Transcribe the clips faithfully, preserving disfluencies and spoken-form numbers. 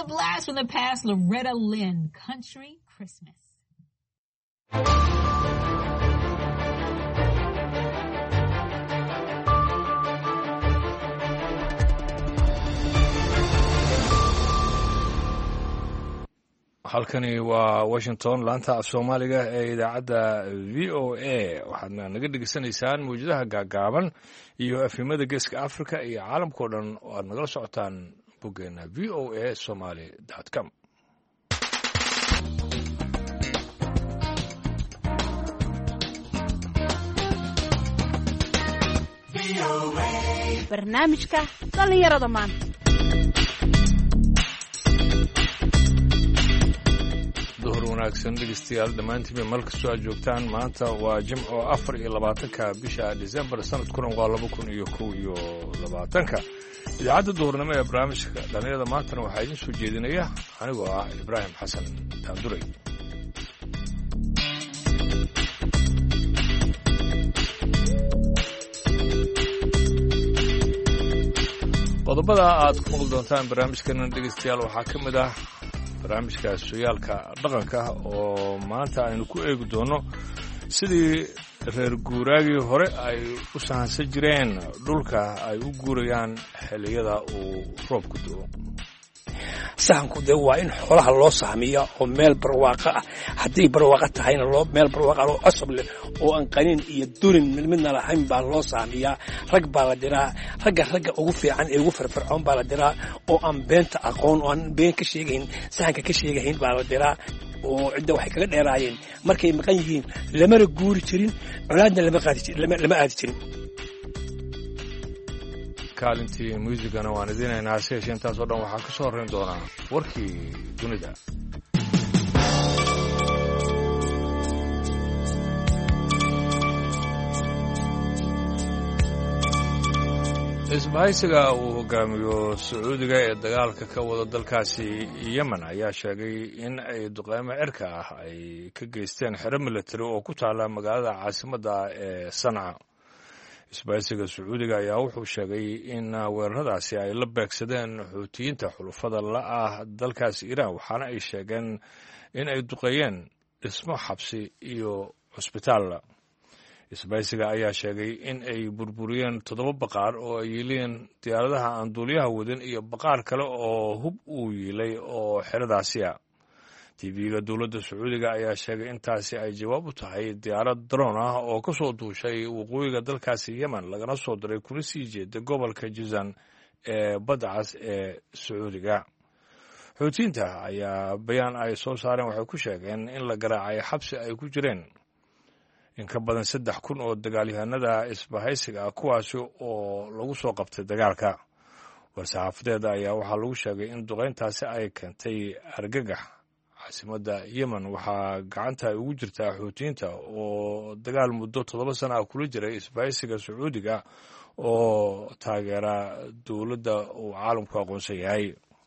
blast from the past, Loretta Lynn, Country Christmas. halkani waa Washington laanta af Soomaaliga ee idaacadda V O A waxaadna naga dhageysanaysaan muujadaha gaagaaban iyo afimada geeska Afrika iyo caalamka oo dhan oo aad nagala socotaan boggeena v o a somali dot com. barnaamijka dhalinyarada maanta. duhur wanaagsan dhegeystayaal dhammaantiinba meel kastoo aad joogtaan maanta waa jimco afar iyo labaatanka bisha December sanadkuna waa laba kun iyo kow iyo labaatanka idaacadda duhurnimo ee barnaamijka dhalinyarada maantana waxaa idiin soo jeedinaya anigoo ah Ibraahim Xasan Taanduray. qodobada aad ku maqli doontaan barnaamijkan dhegeystayaal waxaa ka mid ah barnaamijka sooyaalka dhaqanka oo maanta aynu ku eegi doono sidii reer guuraagii hore ay u sahansan jireen dhulka ay u guurayaan xilliyada uu roobku da'o. sahanku dee waa in xoolaha loo sahmiya oo meel barwaaqo ah haddii barwaaqo tahayna loo meel barwaaqo oo cusub leh oo aan qanin iyo durin midna lahayn baa loo sahmiyaa. rag baa la diraa ragga ragga ugu fiican ee ugu firfircoon baa la diraa oo aan beenta aqoon oo aan been ka sheegayn sahanka ka sheegayn baa la diraa oo cidda waxay kaga dheeraayeen markay maqan yihiin lamana guuri jirin colaadna lama qaadi jirin lama aadi jirin. kaalintii muusigana waan idinaynaa si yeeshee intaas oo dhan waxaa ka soo horrayn doonaa warkii dunida. isbahaysiga uu hogaamiyo Sacuudiga ee dagaalka ka wada dalkaasi Yemen ayaa sheegay in ay duqeymo cirka ah ay ka geysteen xero militari oo ku taala magaalada caasimadda ee Sanca. isbahaysiga Sacuudiga ayaa wuxuu sheegay in weeraradaasi ay la beegsadeen xuutiyiinta xulufada la ah dalkaasi Iiraan waxaana ay sheegeen in ay duqeeyeen dhismo xabsi iyo cusbitaal. isbahaysiga ayaa sheegay in ay burburiyeen toddoba baqaar oo ay yiileen diyaaradaha aan duuliyaha wadin iyo baqaar kale oo hub uu yiilay oo xeradaasi ah. T V-ga dowladda Sacuudiga ayaa sheegay intaasi ay jawaab u tahay diyaarad drone ah oo ka soo duushay waqooyiga dalkaasi Yemen lagana soo diray kuna sii jeeda gobolka Jizan ee badda cas ee Sacuudiga. xuutiyiinta ayaa bayaan ay soo saareen waxay ku sheegeen in la garaacay xabsi ay ku jireen in ka badan saddex kun oo dagaalyahanada isbahaysiga ah kuwaasi oo lagu soo qabtay dagaalka. war-saxaafadeeda ayaa waxaa lagu sheegay in duqeyntaasi ay keentay argagax. caasimadda Yemen waxaa gacanta ay ugu jirtaa xuutiyiinta oo dagaal muddo toddoba sano ah kula jiray isbahaysiga Sacuudiga oo taageera dowladda uu caalamku aqoonsan yahay.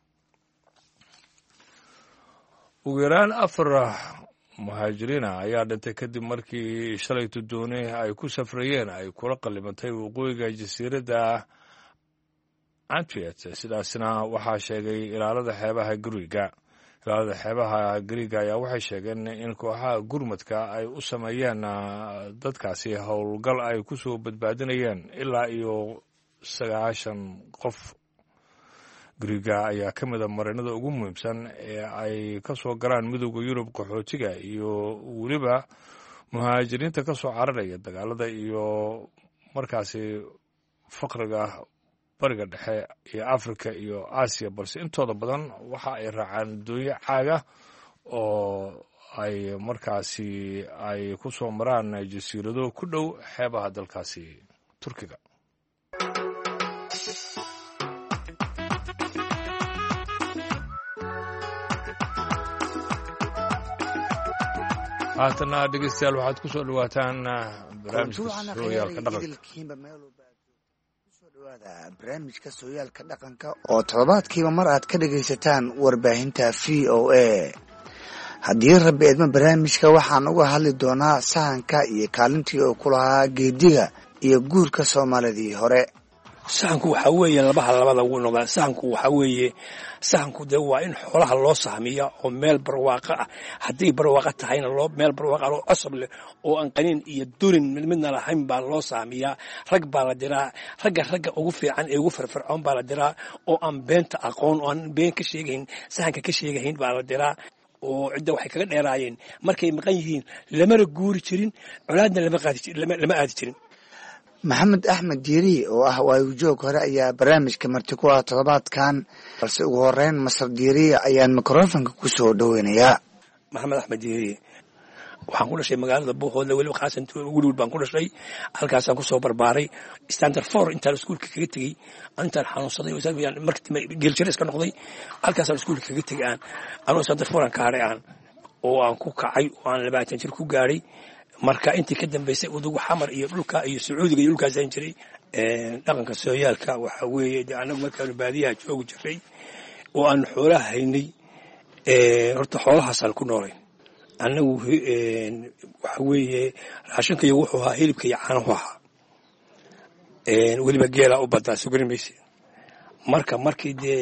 ugu yaraan afar muhaajiriina ayaa dhintay kadib markii shalay dooni ay ku safrayeen ay kula qallimantay waqooyiga jasiiradda Antwerp. sidaasna waxaa sheegay ilaalada xeebaha Giriga. ilaalada xeebaha Giriga ayaa waxay sheegeen in kooxaha gurmadka ay u sameeyeen dadkaasi howlgal ay ku soo badbaadinayeen ilaa iyo sagaashan qof. Giriga ayaa ka mid ah marinada ugu muhiimsan ee ay ka soo galaan midowda Yurub qaxootiga iyo weliba muhaajiriinta ka soo cararaya dagaalada iyo markaasi faqriga bariga dhexe iyo Afrika iyo Aasiya, balse intooda badan waxa ay raacaan doonyo caaga oo ay markaasi ay ku soo maraan jasiirado ku dhow xeebaha dalkaasi Turkiga. haatana dhegeystayaal waxaad ku soo dhawaataan barnaamijka sooyaalka dhaqanka. barnaamijka sooyaalka dhaqanka oo toddobaadkiiba mar aad ka dhagaysataan warbaahinta V O A. haddii rabbi eedma barnaamijka waxaan uga hadli doonaa sahanka iyo kaalintii uu ku lahaa geediga iyo guurka Soomaalidii hore. sahanku waxa weeye labaha labada uu noqdaa sahanku waxa weeye sahanku de waa in xoolaha loo sahmiyo oo meel barwaaqo ah haddii barwaaqo tahayna loo meel barwaaqo oo cusub leh oo aan qanin iyo durin midna lahayn baa loo sahmiyaa rag baa la diraa ragga ragga ugu fiican ee ugu firfircoon baa la diraa oo aan beenta aqoon oo aan been ka sheegayn sahanka ka sheegayn baa la diraa oo cidda waxay kaga dheeraayeen markay maqan yihiin lamana guuri jirin colaadna lama qaadi lama aadi jirin maxamed axmed diiri oo ah waayojoog hore ayaa barnaamijka marti ku ah toddobaadkan balse ugu horeyn masar diiri ayaan mikrofonka ku soo dhoweynayaa maxamed axmed diiri waxaan ku dhashay magaalada Buuxoodle weliba khaasan Wulwul baan ku dhashay halkaasaan ku soo barbaaray standard four intaan iskuulka kaga tegey intaan xanuunsaday wasaabiyan markii geelshir iska noqday halkaasaan iskuulka kaga tegay aan anoo standard four aan ka haray aan oo aan ku kacay oo aan labaatan jir ku gaaray marka intii ka dambeysay udugu xamar iyo dhulka iyo Sacuudiga iyo dhulkaas aan jiray ee dhaqanka sooyaalka waxa weeye anagu markaan baadiyaha joogu jiray oo aan xoolaha haynay ee horta xoolahaasaan ku noolay anagu ee waxa weeye raashinka iyo wuxuu ahaa hilibka iyo caanaha ahaa ee weliba geela u badaa sugrimaysi marka markii de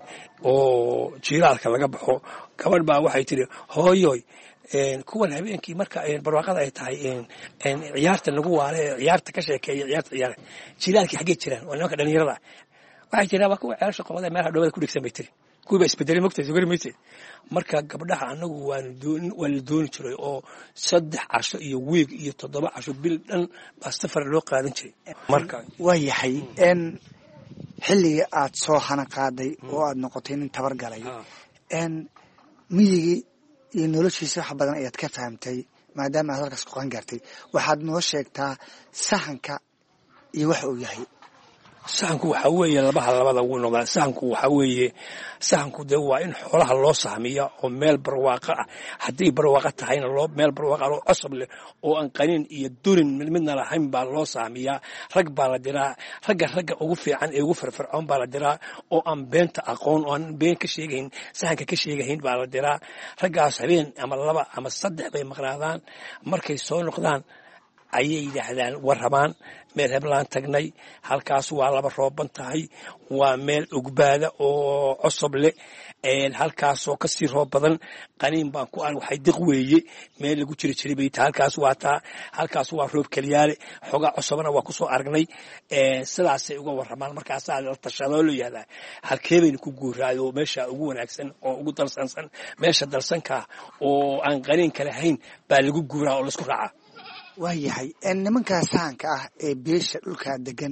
oo jiilaalka laga baxo gabadh baa waxay tiri hooyoy een kuwan habeenkii marka ay barwaaqada ay tahay een een ciyaarta lagu waale ciyaarta ka sheekeeyo ciyaarta ciyaar jiilaalkii xagee jiraan waa nimanka dhalinyarada waxay jiraan waa kuwa ciyaar shaqada meel dhawada ku dhigsan bay tiri kuwa isbedelay mogtay sugrimaysi marka gabdhaha anagu waan doon waan doon jiray oo saddex casho iyo weeg iyo toddoba casho bil dhan baa safar loo qaadan jiray marka waa yahay een xilliga aad soo hana qaaday oo aad noqotay nin tabar galay een miyigi iyo noloshiisa wax badan ayaad ka fahamtay maadaama aad halkaas ku qan gaartay waxaad noo sheegtaa sahanka iyo wax uu yahay sahanku waxa weeye labaha labada uu noqdaa sahanku waxa weeye sahanku de waa in xoolaha loo sahmiyo oo meel barwaaqo ah haddii barwaaqo tahayna loo meel barwaaqo oo cusub leh oo aan qanin iyo durin midna lahayn baa loo sahmiyaa rag baa la diraa ragga ragga ugu fiican ee ugu firfircoon baa la diraa oo aan beenta aqoon oo aan been ka sheegayn sahanka ka sheegayn baa la diraa raggaas habeen ama laba ama saddex bay maqnaadaan markay soo noqdaan ayay yidhaahdaan warrabaan meel heblaan tagnay halkaas waa laba rooban tahay waa meel ogbaada oo cusub leh een halkaasoo ka sii roob badan qaniin baan ku aan waxay diq weeye meel lagu jiri jiray bay tahay halkaas waa taa halkaas waa roob kaliyaale xogaa cusubna waa ku soo aragnay ee sidaasay uga warramaan markaasaa la tashadoo loo yahdaa halkee baynu ku guuraayo meesha ugu wanaagsan oo ugu dalsansan meesha dalsanka oo aan qaniin kale hayn baa lagu guuraa oo la isku raacaa waa yahay een nimankaa sahanka ah ee beesha dhulkaa degan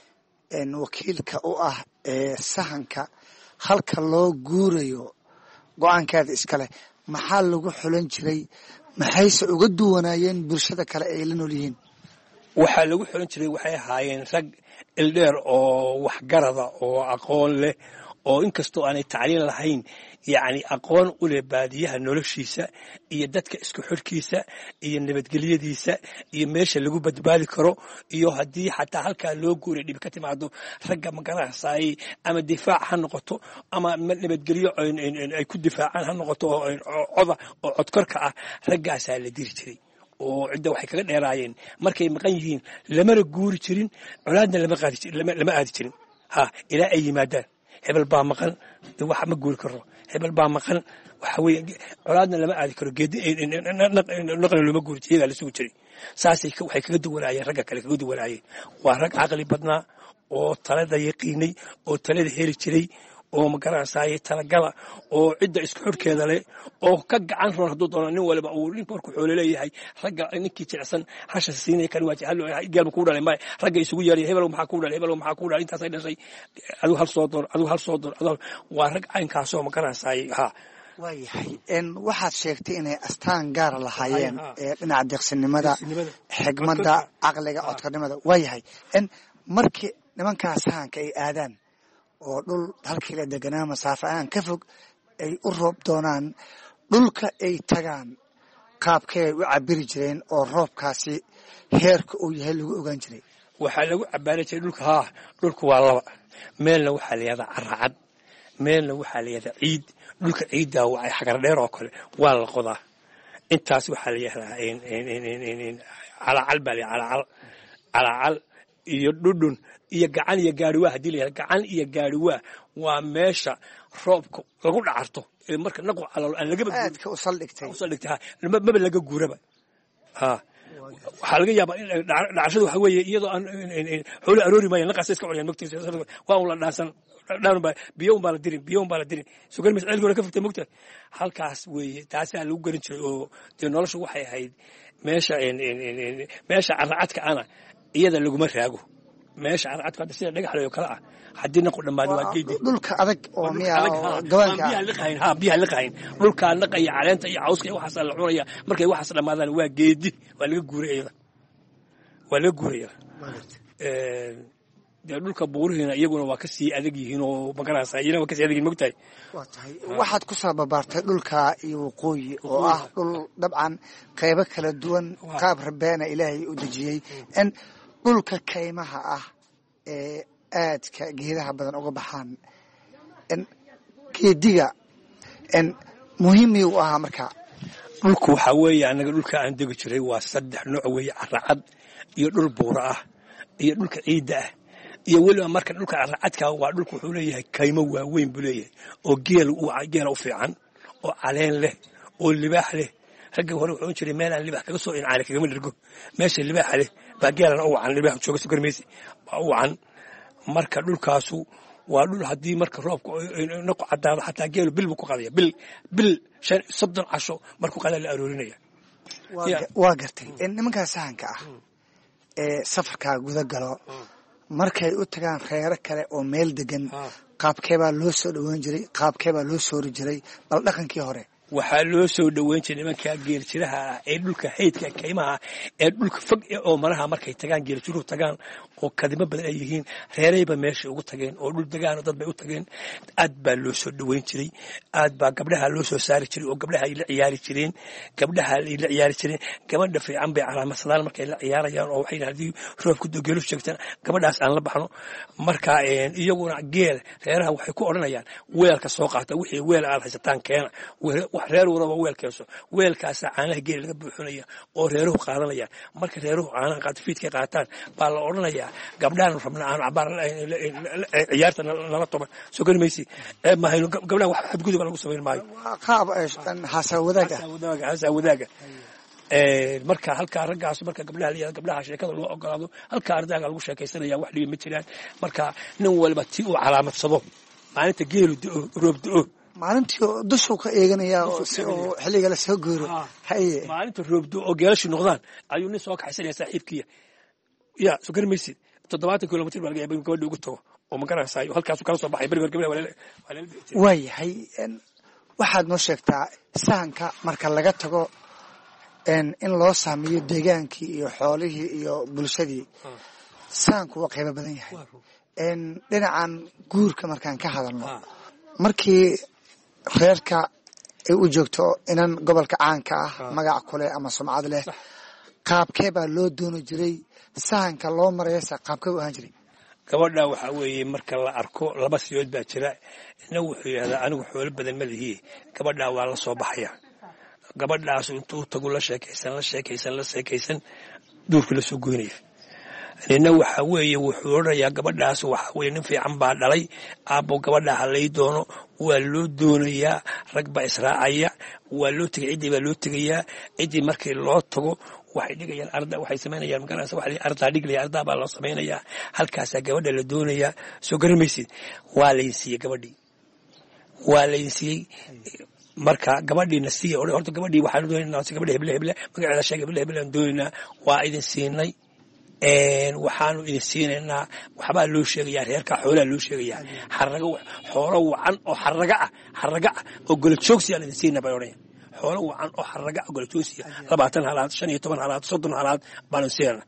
een wakiilka u ah ee sahanka halka loo guurayo go-aankeeda iskale maxaa lagu xulan jiray maxayse uga duwanaayeen bulshada kale ay la nool yihiin waxaa lagu xulan jiray waxay ahaayeen rag ildheer oo waxgarada oo aqoon leh oo inkastoo aanay tacliin lahayn yacni aqoon u leh baadiyaha noloshiisa iyo dadka isku xidhkiisa iyo nabadgelyadiisa iyo meesha lagu badbaadi karo iyo haddii xataa halkaa loo guuray dhib ka timaado ragga magaranaysay ama difaac ha noqoto ama nabadgelyo ay ku difaacaan ha noqoto oo coda oo codkorka ah raggaasaa la diri jiray oo cidda waxay kaga dheeraayeen markay maqan yihiin lamana guuri jirin colaadna lama qaadi lama aadi jirin ha ilaa ay yimaadaan hebel baa maqan wax ma guuri karo hebel baa maqan waxa weeye colaadna lama aadi karo geedi naqna lama guuri jiray la sugu jiray saasay waxay kaga duwanaayeen ragga kale kaga duwanaayeen waa rag caqli badnaa oo talada yaqiinay oo talada heli jiray oo ma garanaysaay talagala oo cidda isku xidhkeeda leh oo ka gacan roon hadduu doono nin waliba uu nin markuu xoolo leeyahay ragga ninkii jilicsan hasha siinay kan waaji hal geelba ku dhalay may ragga isugu yeeray hebel maxaa ku dhalay hebel maxaa ku dhalay intaas ay dhashay adigu hal soo door adigu hal soo door waa rag caynkaas oo ma garanaysaay ha waayahay een waxaad sheegtay inay astaan gaar lahaayeen ee dhinaca deeqsinimada xigmadda caqliga codkarnimada waayahay een markii nimankaas sahanka ay aadaan oo dhul halkii la deganaa masaafo aan ka fog ay u roob doonaan dhulka ay tagaan qaabkay u cabiri jireen oo roobkaasi heerka uu yahay lagu ogaan jiray waxaa lagu cabaari jiray dhulka haa dhulku waa laba meelna waxaa la yidhahdaa carracad meelna waxaa la yidhahdaa ciid dhulka ciiddaa waa xagar dheer oo kale waa la qodaa intaas waxaa la yidhahdaa calaacal baa la calaacal calaacal iyo dhudhun iyo gacan iyo gaariwaa haddii la yidhahdo gacan iyo gaariwaa waa meesha roobka lagu dhacarto ee marka naqu calalo aan lagaba aadka u saldhigtay u saldhigtay ha maba laga guuraba ha waxaa laga yaabaa in dhacashadu waxa weeye iyadoo aan xoolo aroori maayan naqaas iska cunayaan mogtiisa waa un la dhaasan dhaan baa biyo un baa la dirin biyo un baa la dirin soo garmis ceelkooda ka fogtay mogta halkaas weeye taasaa lagu garan jiray oo dee noloshu waxay ahayd meesha meesha carracadka ana iyada laguma raago meesha carracadka hadda sida dhagax leeyo kale ah haddii naqu dhammaado waa geedi dhulka adag oo miyaa gawaanka biyaha liqahayn ha biyaha liqahayn dhulkaa naqaya caleenta iyo cawska iyo waxaas la cunaya markay waxaas dhammaadaan waa geedi waa laga guuray iyada waa laga guuraya dee dhulka buurihiina iyaguna waa ka sii adag yihiin oo magarasa iyana waa ka sii adag yihin mogtahay waa tahay waxaad ku soo babaartay dhulka iyo waqooyi oo ah dhul dabcan qaybo kala duwan qaab rabeena ilaahay u dejiyey in dhulka kaymaha ah ee aadka geedaha badan uga baxaan in geediga in muhiimii u ahaa marka dhulku waxaa weeye annaga dhulka aan degi jiray waa saddex nooc weeye carracad iyo dhul buura ah iyo dhulka ciidda ah iyo weliba marka dhulka carracadka waa dhulku wuxuu leeyahay kaymo waaweyn buu leeyahay oo geel geela u fiican oo caleen leh oo libaax leh ragga hore wuxuu jiray meel aan libaax kaga soo incaale kagama dhirgo meesha libaaxa leh baa geelana u wacan libaax jooga soo garmaysi baa u wacan marka dhulkaasu waa dhul haddii marka roobka naqu caddaado xataa geelu bil buu ku qadaya bil bil shan soddon casho markuu qadaa la aroorinaya waa gartay in nimankaa sahanka ah ee safarkaa guda galo markay u tagaan reero kale oo meel degan qaabkee baa loo soo dhoweyn jiray qaabkee baa loo soori jiray bal dhaqankii hore waxaa loo soo dhoweyn jiray nimankaa geeljiraha ah ee dhulka haydka kaymaha ee dhulka fog oo maraha markay tagaan geeljiruhu tagaan oo kadimo badan ay yihiin reerayba meeshay ugu tageen oo dhul degaano dad bay u tageen aad baa loo soo dhoweyn jiray aad baa gabdhaha loo soo saari jiray oo gabdhaha ay la ciyaari jireen gabdhaha ay la ciyaari jireen gabadha fiican bay calaamadsadaan markay la ciyaarayaan oo waxay haddii roobku geelu sheegtaan gabadhaas aan la baxno marka iyaguna geel reeraha waxay ku odhanayaan weelka soo qaata wixii weel aad haysataan keena wax reer walaba weelkeeso weelkaasa caanaha geela laga buuxinaya oo reeruhu qaadanayaan marka reeruhu caanaha qaata fiidkay qaataan baa la odhanayaa gabdhahan rabna aanu cabaar ciyaarta nala toban soo geli maysi mahayno gabdhaha wax xadgudub lagu samayn maayo qaab hasa wadaaga hasa wadaaga marka halkaa raggaas marka gabdhaha la gabdhaha sheekada loo ogolaado halkaa ardaaga lagu sheekaysanaya wax dhibi ma jiraan marka nin walba tii uu calaamadsado maalinta geelu roob do maalintii dushuu ka eeganaya oo xilliga la soo gooro haye maalinta roobdo oo geelashi noqdaan ayuu nin soo kaxaysanaya saaxiibkiya ya soo gari maysid toddobaatan kilomitir baa laga yaabay gabadha ugu tago oo ma garanaysayo halkaasu kala soo baxay berigoor gabdhaha waayahay waxaad noo sheegtaa sahanka marka laga tago in loo saamiyo deegaankii iyo xoolihii iyo bulshadii sahanku waa qaybo badan yahay dhinacan guurka markaan ka hadalno markii reerka ay u joogto inan gobolka caanka ah magac kule ama sumcad leh qaabkee baa loo dooni jiray sahanka loo marayasa qaabkee u ahaan jiray gabadha waxaa weeye marka la arko laba siyood baa jira ina wuxuu yidhahdaa anigu xoolo badan ma lihiye gabadhaa waa la soo baxaya gabadhaasu intuu tagu la sheekaysan la sheekaysan la sheekaysan duurka la soo goynaya nina waxa weeye wuxuu odhanayaa gabadhaas waxa weye nin fiican baa dhalay aabbo gabadha halay doono waa loo doonayaa rag baa israacaya waa loo tegay ciddii baa loo tegayaa ciddii markii loo tago waxay dhigayaan arda waxay samaynayaan magaranaysa waxa ardaa dhiglaya ardaa baa loo samaynayaa halkaasaa gabadha la doonayaa soo garamaysid waa laynsiiyey gabadhii waa laynsiiyey marka gabadhiina siiya horta gabadhii waxaan doonaynaa gabadha heble heble magaceeda sheeg heble heble aan doonaynaa waa idin siinay waxaanu idin siinaynaa waxbaa loo sheegayaa reerkaa xoolaa loo sheegayaa xarago xoolo wacan oo xaraga ah xaraga ah oo golajoogsi aan idin siinaa bay odhanaya xoolo wacan oo xaraga ah golajoogsiya labaatan halaad shan iyo toban halaad soddon halaad baanu siinana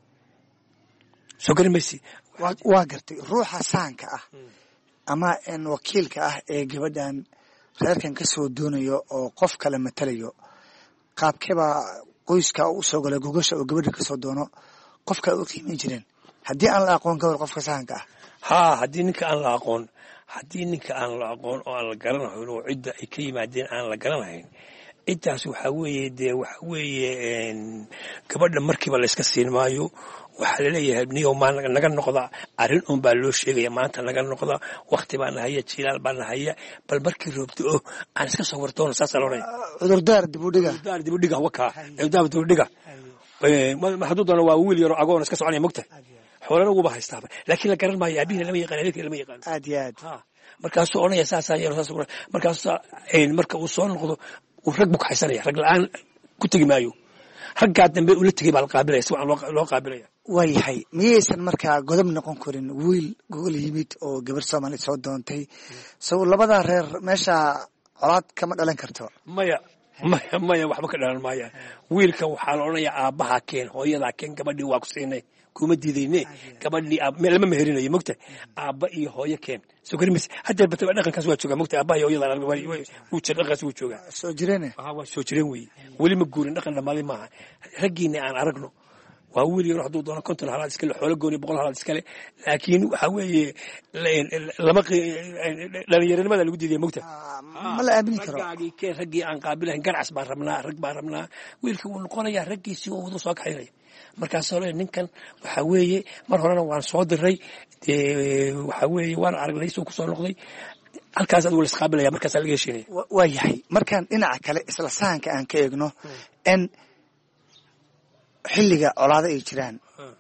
soo gari maysi waa gartay ruuxa sahanka ah ama wakiilka ah ee gabadhan reerkan ka soo doonayo oo qof kale matalayo qaabkeebaa qoyska u soo galay gogasha oo gabadha ka soo doono qofka u qiimeyn jireen haddii aan la aqoon gabadh qofka sahanka ah haa haddii ninka aan la aqoon haddii ninka aan la aqoon oo aan la garanahayn oo cidda ay ka yimaadeen aan la garanahayn ciddaas waxaa weeye dee waxa weeye gabadha markiiba layska siin maayo waxaa laleeyahay niyo maa naga noqda arrin un baa loo sheegaya maanta naga noqda wakti baa nahaya jilaal baa nahaya bal markii roobto oo aan iska soo wartoono saasaa loodhanaya cudurdaar dibudhiga cudurdaar dibudhiga wakaa cudurdaar dibudhiga hadduu doono waa wiil yaro agoon iska soconaya mogta xoolana uguba haystaaba laakiin la garan maayo aabihina lama yaqaan adeerkina lama yaqaan aad iyo aad markaasuu odhanaya saasaa yeelo saas markaasa marka uu soo noqdo uu rag buu kaxaysanaya rag la-aan ku tegi maayo raggaa dambe ula tegay baa la qaabilaya si wacan loo qaabilaya waayahay miyaysan markaa godob noqon karin wiil gogol yimid oo gabar soomaaliya soo doontay sow labadaa reer meesha colaad kama dhalan karto maya maya maya waxba ka dhalan maaya wiilka waxaa la odhanayaa aabbaha keen hooyadaa keen gabadhii waa ku siinay kuma diidayne gabadhii lama meherinayo mogta aabba iyo hooyo keen soo garimis hadda bataba dhaqankaas waa joogaa mogta aabbaha iyo hooyada wuu jira dhaqankaas wuu joogaa soo jireene waa soo jireen weeye weli ma guurin dhaqan dhamaaday maaha raggiina aan aragno waa wiil yaro hadduu doono konton halaad iskale xoolo gooni boqol halaad iskale laakiin waxaa weeye lama dhalinyaranimada lagu diidaya mogta ma la aamini karo raggaagii keen raggii aan qaabilahayn ganacsi baan rabnaa rag baan rabnaa wiilka wuu noqonayaa raggiisii oo wadu soo kaxaynaya markaasoo le ninkan waxaa weeye mar horena waan soo diray waxaa weeye waan aragnay suu ku soo noqday halkaas adigu la isqaabilaya markaasaa laga heshiinaya waa yahay markaan dhinaca kale isla sahanka aan ka eegno n xilliga colaado ay jiraan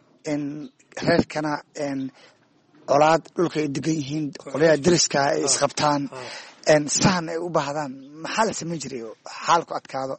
n reerkana n colaad dhulka ay degan yihiin qolyaha deriska ay isqabtaan n sahan ay u baahdaan maxaa la samayn jiray xaalku adkaado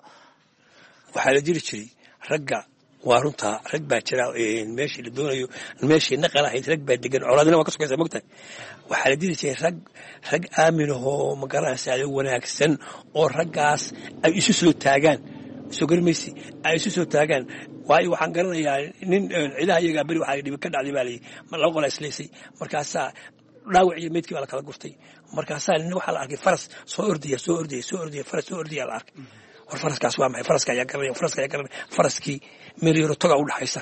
waxaa la jiri jiray ragga waa runtaa rag baa jira meeshii la doonayo meeshii naqal ahayd rag baa degan colaadina waa ka sugaysa mogtahay waxaa la diri jiray rag rag aaminahoo magaranaysa wanaagsan oo raggaas ay isu soo taagaan soo garimaysi ay isu soo taagaan waayo waxaan garanayaa nin ciidaha iyagaa beri waxaa dhibi ka dhacday baa layii laba qola islaysay markaasaa dhaawac iyo meydkii baa la kala gurtay markaasaa nin waxaa la arkay faras soo ordaya soo ordaya soo ordaya faras soo ordaya la arkay war faraskaas waa maxay faraska ayaa garanaya faraska ayaa garanaya faraskii meel yaro toga u dhaxaysa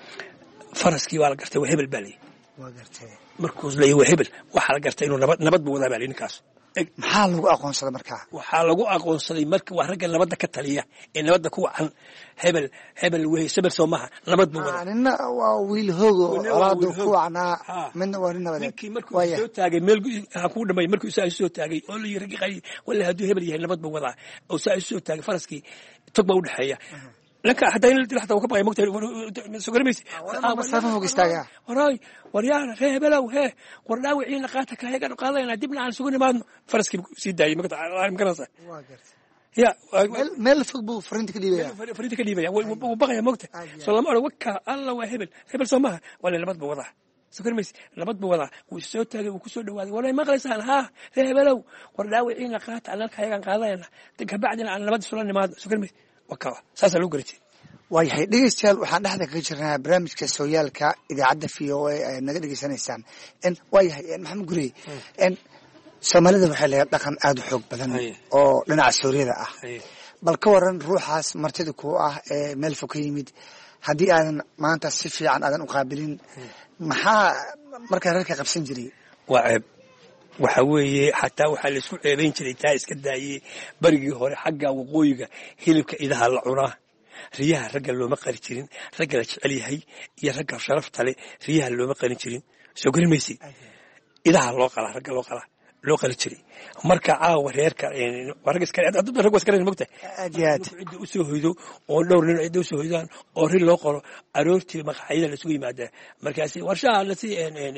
faraskii waa la gartay waa hebel baa layii waa gartay markuu leeyahay waa hebel waxaa la gartay inuu nabad nabad buu wadaa baa layii ninkaas maxaa lagu aqoonsaday markaa waxaa lagu aqoonsaday marka waa ragga nabadda ka taliya ee nabadda ku wacan hebel hebel wey sebel soo maha nabad buu wadaa nina waa wiil hoogo colaadu ku wacnaa midna waa nin nabadeed ninkii markuu soo taagay meel ha kuu dhamay markuu isaa isu soo taagay oo la yiri raggi qali walla hadduu hebel yahay nabad buu wadaa oo saa isu soo taagay faraskii tog baa u dhaxeeya lanka hadaa in la xataa ka baqay mogtay soo garmaysi ama safa hoog istaaga waray waryaana hebelow he war dhaawiciina qaata ka heegan qaadayna dibna aan sugu nimaadno faraskii sii daayay magta aan garanaysa waa gartay ya meel fog buu fariinta ka dhiibaya fariinta ka dhiibaya wuu baqaya mogta soo lama oran waka alla waa hebel hebel soo maha wala nabad buu wadaa soo garmaysi nabad buu wadaa wuu soo taagay wuu ku soo dhawaaday waray maqlaysaan ha hebelow war dhaawiciina qaata aan ka heegan qaadayna ka bacdina aan nabad soo nimaadno soo garmaysi wakawa saasa loo garatay waayahay dhegeystayaal waxaan dhexda kaga jirnaa barnaamijka sooyaalka idaacadda v o a ayaad naga dhegeysanaysaan n waayahay maxamed gurey n soomaalida waxay leedahay dhaqan aada u xoog badan oo dhinaca sooriyada ah bal ka waran ruuxaas martida ku ah ee meel fog ka yimid haddii aadan maanta si fiican aadan u qaabilin maxaa markaa reerka qabsan jiray waa ceeb waxa weeye xataa waxaa laisku ceebayn jiray taa iska daayey berigii hore xagga waqooyiga hilibka idaha la cunaa riyaha ragga looma qari jirin ragga la jecel yahay iyo ragga sharafta leh riyaha looma qarin jirin soo gari maysi idaha loo qalaa ragga loo qalaa loo qali jiray marka caawa reerka rag iska rag iska mogta aad iyo aad cidda u soo hoydo oo dhowr nin cidda u soo hoydaan oo rin loo qoro aroortii maqaayada la isugu yimaadaa markaasi warshaha la sii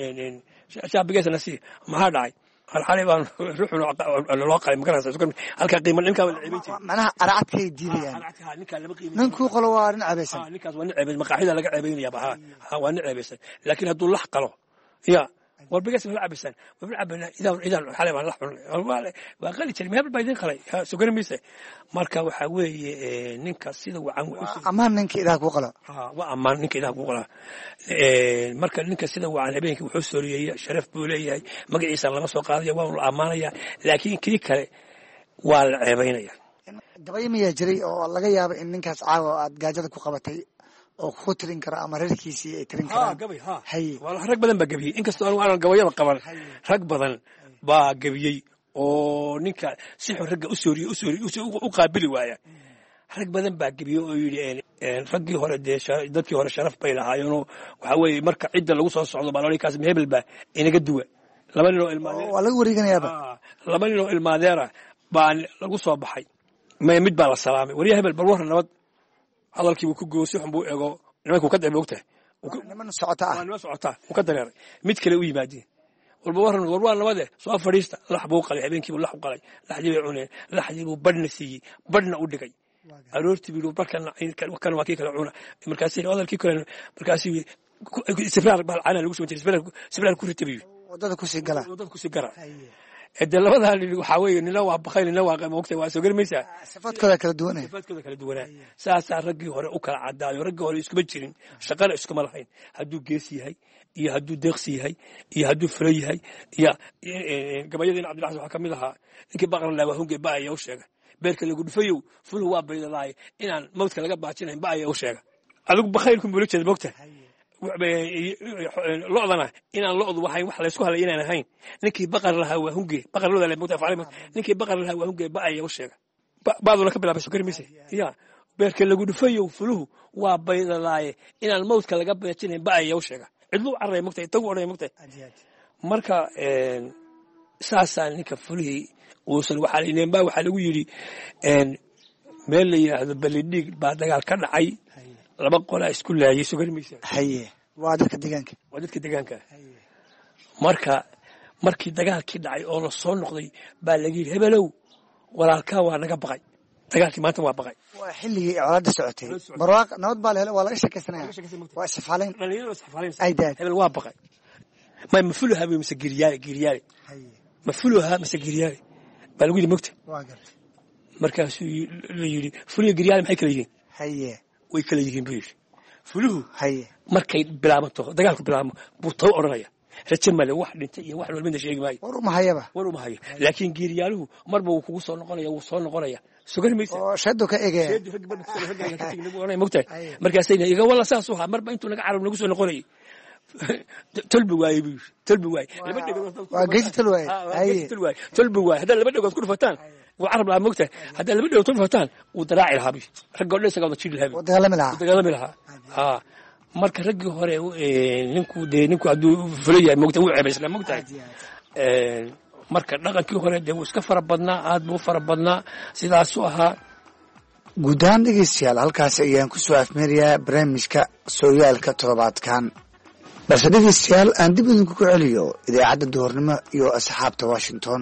shaabigeesa la sii maxaa dhacay halxalay baan ruuxuna loo qalay magaraysa halka qiimo ninka la ceebin jiray macnaha aracadkay diidayaan ninka lama qiimo ninkuu qolo waa nin ceebaysan ninkaas waa nin ceebaysan maqaaxida laga ceebaynaya ha ha waa nin ceebaysan laakiin hadduu lax qalo ya warbigas ma cabaysan ma cabayna idan idan xalay baan lax cunay waa qali jiray meel baa idin qalay soo garan maysa marka waxa weeye ninka sida wacan wuxuu amaan ninka idaa ku qalo ha waa amaan ninka idaa ku qalo ee marka ninka sida wacan habeenkii wuxuu sooriyay sharaf buu leeyahay magaciisa lama soo qaadayo waa la amaanaya laakiin kii kale waa la ceebaynaya gabay ma jiray oo laga yaabo in ninkaas caawa aad gaajada ku qabatay oo ku tirin kara ama reerkiisii ay tirin karaan hay wala rag badan baa gabiyay inkastoo aan gabayada qaban rag badan baa gabiyay oo ninka si xun ragga u sooriyo u sooriyo u qaabili waaya rag badan baa gebiye oo yidhi raggii hore dee dadkii hore sharaf bay lahaayeenoo waxaa weeye marka cidda lagu soo socdo baa kaas hebel baa inaga duwa laba nin oo ilmaadeer waa laga wareeganayaaba laba nin oo ilmaadeera baa lagu soo baxay may mid baa la salaamay wariya hebel bal warran nabad hadalkiibuu ku goosi xun buu ego nimankuu ka dacay moogtahay niman socota ah waa niman socotaa uu ka dareeray mid kale u yimaadeen walba warran war waa nabade soo fadhiista lax buu qalay habeenkiibuu lax u qalay laxdii bay cuneen laxdii buu badhna siiyey badhna u dhigay aroortii buu barkan kan waa kii kale cuna markaas hadalkii kale markaas istifraar bal cana lagu soo jeeday istifraar ku ritabiyo wadada ku sii gala wadada ku sii gara ee labadan waxa weeye nina waa baqay nina waa moogtay waa soo garmaysaa sifaadkooda kala duwan sifaadkooda kala duwan saasa raggii hore u kala cadaayo raggii hore iskuma jirin shaqada iskuma lahayn hadduu gees yahay iyo hadduu deeqsi yahay iyo hadduu furo yahay iyo gabayadeen cabdilxasan waxaa ka mid ahaa ninkii baqran laa waa hunge ba ayaa u sheegay beerka lagu dhufayow fuluhu waa baydalaay inaan mawdka laga baajinayn ba ayaa u sheega adigu bakhaylku mula jeeda moogtahay lo'dana inaan lo'du waxay wax la isku halay inaan ahayn ninkii baqar lahaa waa hunge baqar looda la moogtahay faalimas ninkii baqar lahaa waa hunge ba ayaa u sheega baaduna ka bilaabay sokari mise ya beerka lagu dhufayow fuluhu waa baydalaay inaan mawdka laga baajinayn ba ayaa u sheega cidlu carray moogtahay tagu odhanay moogtahay marka saasaa ninka fulihii uusan waxaa layneen baa waxaa lagu yidhi meel la yidhaahdo balidhiig baa dagaal ka dhacay laba qolaa isku laayay soo garmaysa haye waa dadka deegaanka waa dadka deegaanka marka markii dagaalkii dhacay oo la soo noqday baa laga yidhi hebelow walaalkaa waa naga baqay dagaalkii maanta waa baqay waa xilligii colaadda socotay barwaaq nabad baa la helay waa laga sheekaysanaya waa isfaalayn ay daad hebel waa baqay ma mafuluha buu mise giriyaale giriyaale mafuluha mise giriyaale baa lagu yidhi mogta markaasuu la yidhi fuliyo giriyaale maxay kala yihiin haye way kala yihiin buu yidhi fuluhu haye markay bilaabanto dagaalku bilaabmo buu taw odhanaya rajo male wax dhintay iyo wax walbina sheegi maayo war uma hayaba war uma hayo laakiin giiriyaaluhu marba wuu kugu soo noqonaya wuu soo noqonaya sugar maysa oo shadu ka egay markaasayna iga wala saas u ha marba intuu naga carab nagu soo noqonayay tolbi waay buu tolbi waay laba dhagood waa geesi tol waay haye tolbi waay hadda laba dhagood ku dhufataan wuu carab la moogtay hadda laba dhagood ku dhufataan wuu daraaci lahaa bii ragga oo isaga wada jiri lahaa wada dagaalami lahaa dagaalami lahaa ha marka raggii hore ninku dee ninku hadduu fulayahay moogtay wuu ceebaysnaa moogtahay marka dhaqankii hore dee wuu iska fara badnaa aad buu fara badnaa sidaasuu ahaa guud ahaan dhegeystayaal halkaas ayaan ku soo afmeerayaa barnaamijka sooyaalka toddobaadkan balse dhegeystayaal aan dib idinku ku celiyo idaacadda duhurnimo iyo asxaabta washington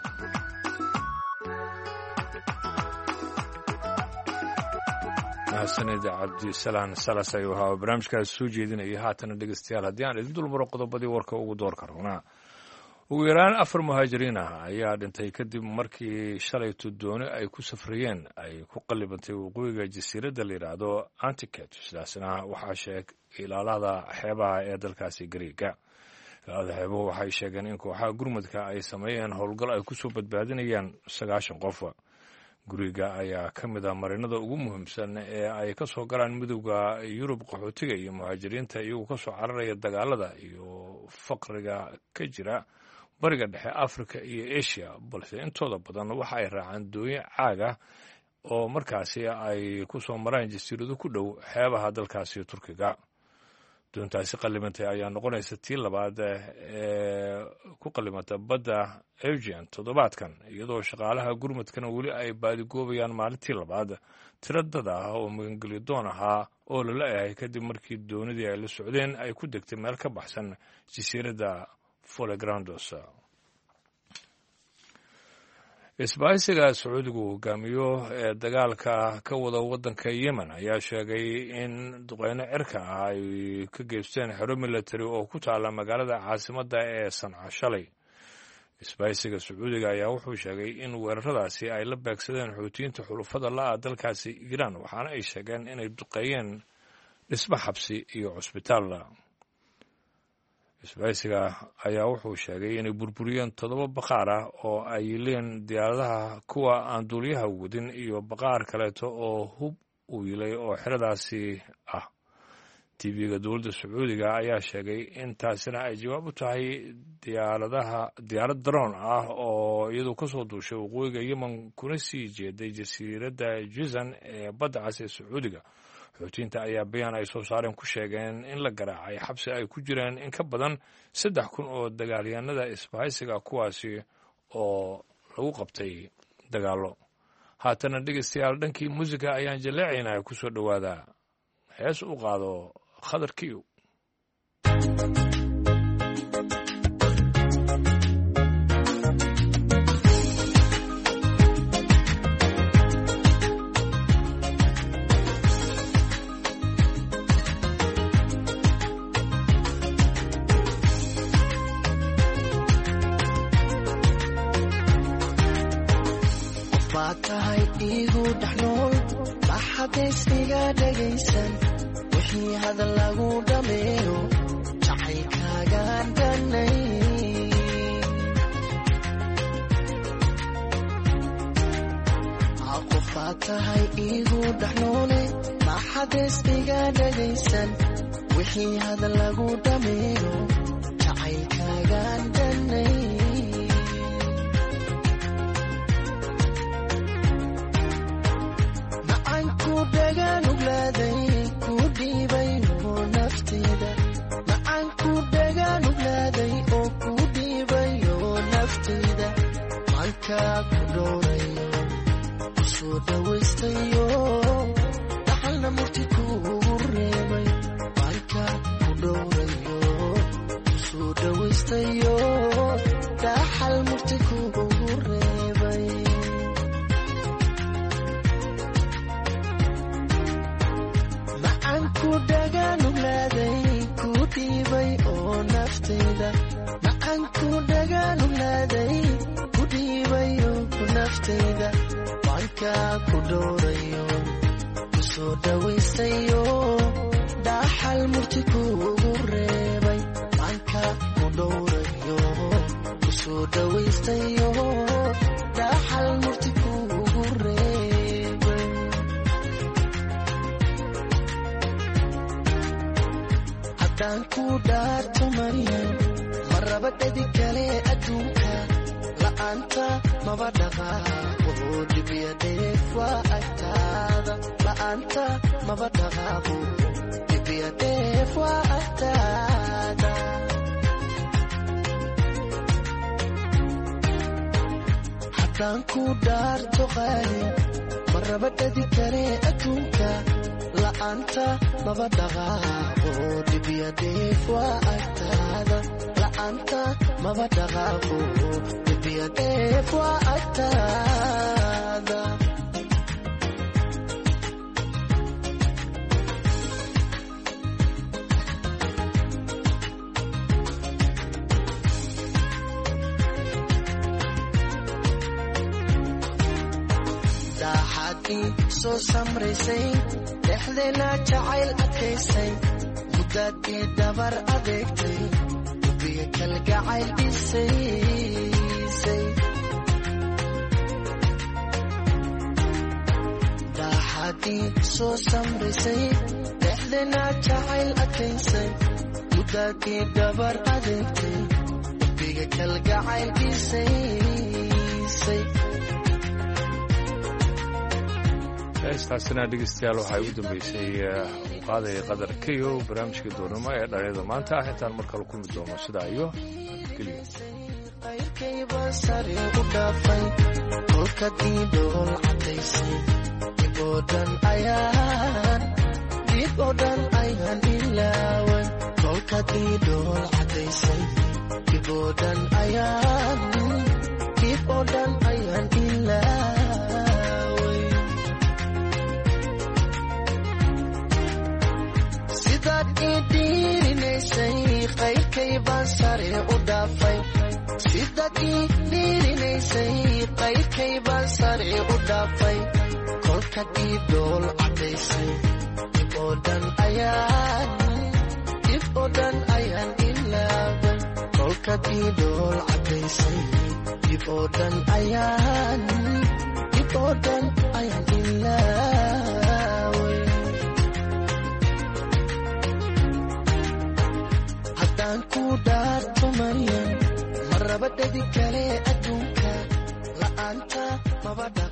mahadsanid cabdisalaan salas ayuu ahaa barnaamijkaas soo jeedinaya haatana dhegeystayaal haddii aan idin dulmaro qodobadii warka ugu doorka rabnaa ugu yaraan afar muhaajiriin ah ayaa dhintay kadib markii shalayto dooni ay ku safrayeen ay ku qallibantay waqooyiga jasiiradda la yidhaahdo antiket sidaasna waxaa sheeg ilaalada xeebaha ee dalkaasi gariiga ilaalada xeebuhu waxay sheegeen in kooxaha gurmudka ay sameeyeen howlgal ay ku soo badbaadinayaan sagaashan qof guriga ayaa ka mid ah marinada ugu muhiimsan ee ay ka soo galaan midowda yurub qaxootiga iyo muhaajiriinta iyagoo ka soo cararaya dagaalada iyo faqriga ka jira bariga dhexe africa iyo asia balse intooda badan waxa ay raacaan dooye caaga oo markaasi ay ku soo maraan jasiirado ku dhow xeebaha dalkaasi turkiga doontaasi qallimantay ayaa noqonaysa tii labaad ee ku qallimanta badda egean toddobaadkan iyadoo shaqaalaha gurmudkana weli ay baadigoobayaan maalintii labaad tiradada ah oo magangelidoon ahaa oo lala ehay kadib markii doonidii ay la socdeen ay ku degtay meel ka baxsan jasiiradda folegrandos isbaahisiga sacuudigu hogaamiyo ee dagaalka ka wada waddanka yemen ayaa sheegay in duqeyno cirka ah ay ka geysteen xero military oo ku taala magaalada caasimadda ee sanca shalay isbaahisiga sacuudiga ayaa wuxuu sheegay in weeraradaasi ay la beegsadeen xuutiyiinta xulufada la-a dalkaasi iiraan waxaana ay sheegeen inay duqeeyeen dhismo xabsi iyo cusbitaal isbaahisiga ayaa wuxuu sheegay inay burburiyeen toddoba baqaar ah oo ay yileen diyaaradaha kuwa aan duuliyaha wadin iyo baqaar kaleeto oo hub uu yilay oo xeradaasi ah tv-ga dowladda sacuudiga ayaa sheegay in taasina ay jawaab u tahay diyaaradaha diyaarad daroon ah oo iyadu ka soo duushay waqooyiga yemen kuna sii jeeday jasiiradda jizan ee badda cas ee sacuudiga. xoutiyiinta ayaa bayaan ay soo saareen ku sheegeen in la garaacay xabsi ay ku jireen in ka badan saddex kun oo dagaalyahanada isbahaysiga kuwaasi oo lagu qabtay dagaallo. haatana dhegeystayaal dhankii muusiga ayaan jaleecaynaa ku soo dhowaada hees u qaado khadar kiyo. tahay igu dhaxnool baxadaysiga dhagaysan wixii hadal lagu dhameeyo jacaylkaagaan dhanay qofaad tahay igu dhaxnoole baxadaysiga dhagaysan wixii hadal lagu dhameeyo jacaylkaagaan dhanay dagaan uglaaday ku dhiibay oo nafteeda macaan ku dagaan uglaaday oo ku dhiibay oo nafteeda malkaa ku dhowrayo ku soo dhawaystayo dhaxalna murti kuugu reebay malkaa ku dhowrayo ku soo dhawaystayo dhaxal murti kuugu reebay ku dagaan uglaaday ku dhiibay oo nafteeda macaan ku dagaan uglaaday ku dhiibay oo ku nafteeda malkaa ku dhowrayo ku soo dhawaystayo dhaxal murti kuugu reebay malkaa ku dhowrayo ku soo dhawaystayo dhaxal murti kuugu reebay haddaan ku dhaarto maryan marraba dhadi kale adduunka la'aanta maba dhaqaaqo dhibiya dheef waa agtaada la'aanta maba dhaqaaqo dhibiya dheef waa agtaada haddaan ku dhaarto qaali marraba dhadi kale adduunka la'aanta maba dhaqaaqo dhibiya dheef waa agtaada la'aanta maba dhaqaaqo dhibiya dheef waa agtaada daaxadii soo samraysay dhexdeena jacayl adkaysay muddaadii dabar adeegtay ubiga kalgacayl dhisaysay daaxadii soo samraysay dhexdeena jacayl adkaysay muddaadii dabar adeegtay ubiga kalgacayl dhisaysay heestaasina dhegeystayaal waxaa ugu dambeysay qaadaya qadar kayo barnaamijka doornimo ee dhalinyarada maanta ah intaan mar kale kulmi doono sidaa iyo kayba sare u dhaafay kolka diidool cadaysay dib oo dhan ayaan dib oo dhan ayaan ilaaway kolka diidool cadaysay dib oo dhan ayaan dib oo dhan ayaan ilaaway sidaad ii dhiirinaysay qayrkaybaan sare u dhaafay sidaad ii dhiirinaysay qayrkaybaan sare u dhaafay kolka diidool cadaysay dib oo dhan ayaan dib oo dhan ayaan ilaaway kolka diidool cadaysay dib oo dhan ayaan dib oo dhan ayaan ilaaway kale adduunka la'aanta maba dhaqan